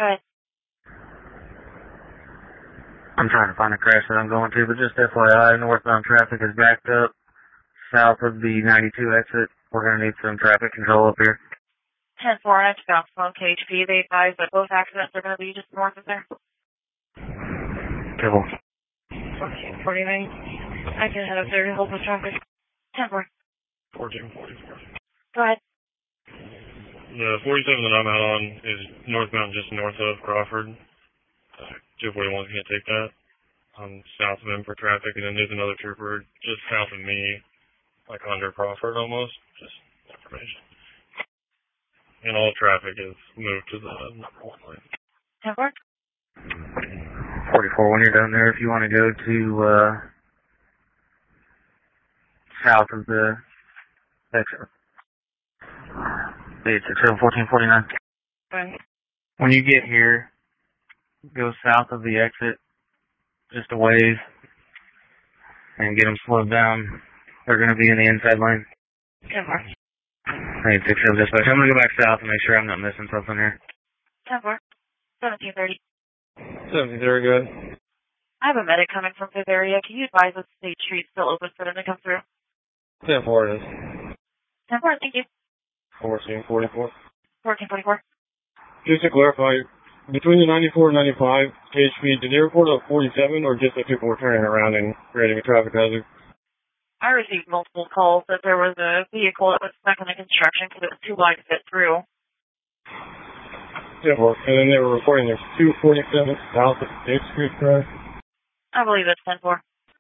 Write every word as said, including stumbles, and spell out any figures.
Go ahead. I'm trying to find a crash that I'm going to, but just F Y I, northbound traffic is backed up south of the ninety-two exit. We're going to need some traffic control up here. ten four, I have to bounce phone K H P. They advise that both accidents are going to be just north of there. Civil. fourteen forty-nine. I can head up there to help with traffic. ten four. fourteen forty-four. Go ahead. The forty-seven that I'm out on is northbound just north of Crawford. Uh, two forty-one can't take that. I'm south of him for traffic, and then there's another trooper just south of me, like under Crawford almost. Just information. And all traffic is moved to the number one lane. ten four. forty-four, when you're done there, if you want to go to uh, south of the exit. eight six seven, fourteen forty-nine. Right. When you get here, go south of the exit, just a ways, and get them slowed down. They're going to be in the inside lane. ten four. eight six seven, dispatch. I'm going to go back south and make sure I'm not missing something here. ten four. seventeen thirty. seventeen thirty, good. I have a medic coming from this area. Can you advise if State Street's still open for them to come through? ten four it is. ten four, thank you. fourteen forty-four. fourteen forty-four. Just to clarify, between the ninety-four and ninety-five K H P, did they report a forty-seven or just that people were turning around and creating a traffic hazard? I received multiple calls that there was a vehicle that was stuck in the construction because it was too wide to fit through. Yeah, well, and then they were reporting there's two forty-seven south of State Street, correct? I believe it's ten four.